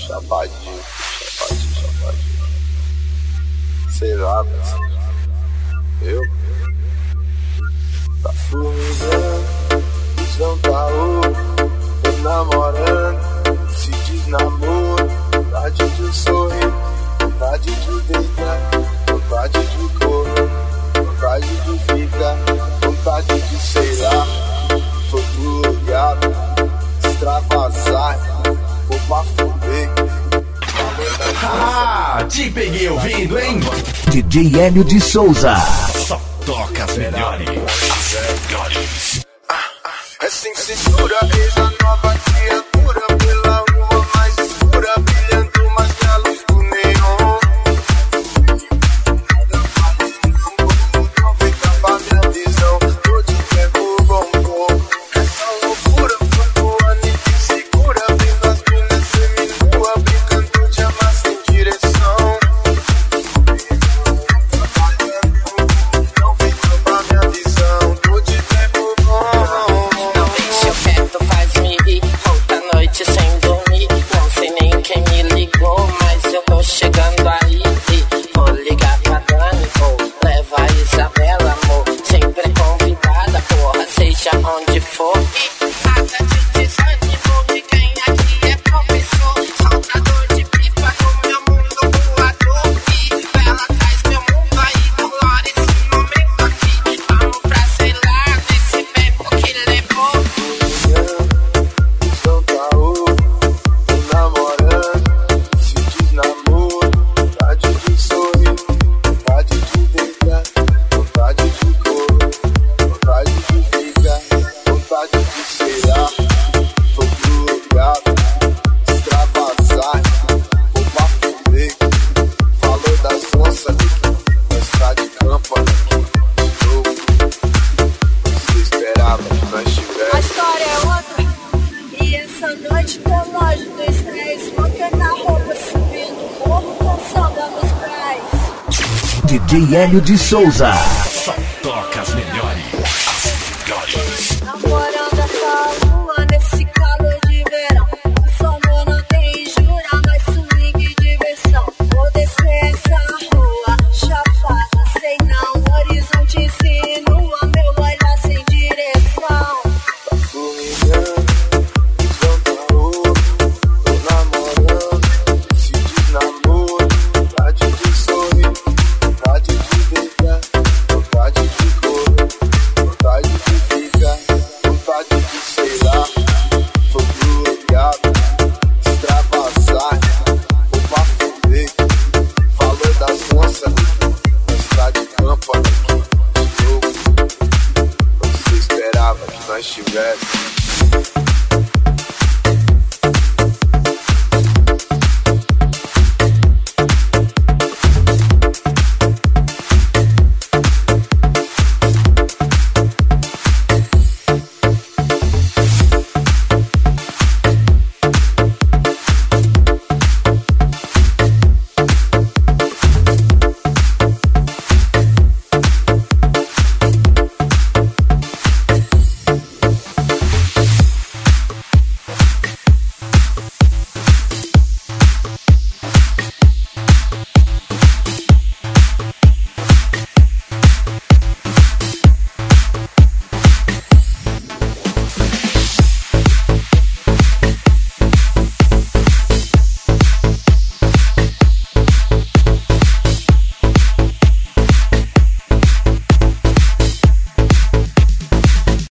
chapadinho. Sei lá, mas eu tá formigando, visão tá louco, tô namorando, se diz namoro, vontade de sorrir, vontade de deitar, vontade de correr, vontade de ficar, vontade de sei lá, tô do lugar, extravasar, vou pra fuder. Ah, te peguei ouvindo, hein? DJ Hélio de Souza. Só toca as melhores. As melhores. Recém cintura, eis a nova criatura pela rua mais escura, brilhando mais que a luz do neon. Não fica pra minha visão, tô de tempo bom. Essa loucura foi voando e te segura, vendo as minas seminua, brincando de amar sem direção. Não fica pra minha visão, tô de tempo bom. Não deixa o vento faz me ir, outra noite sem dormir. Não sei nem quem me ligou, mas eu tô chegando aí. Vou ligar pra Dani, ou leva a Isabela, amor. Sempre convidada, porra, seja onde for. Nada de desânimo, de quem aqui é professor. Soltador de pipa no meu mundo voador. E ela traz meu mundo aí, colore esse momento aqui. Vamos pra sei lá, nesse tempo que levou. Visão tá ouro, tô namorando, se diz namoro, vontade de sorrir, vontade de deitar, vontade de correr, vontade de ficar, vontade de sei lá, tô plugado, extravasar, vou pra fuder, falou das onças, nós tá de campo aqui, de novo, você esperava que nós A tivesse. história é outra. E essa noite tô longe do estresse, montando a roupa, subindo o morro, dançando nos pés. DJ Hélio de Souza.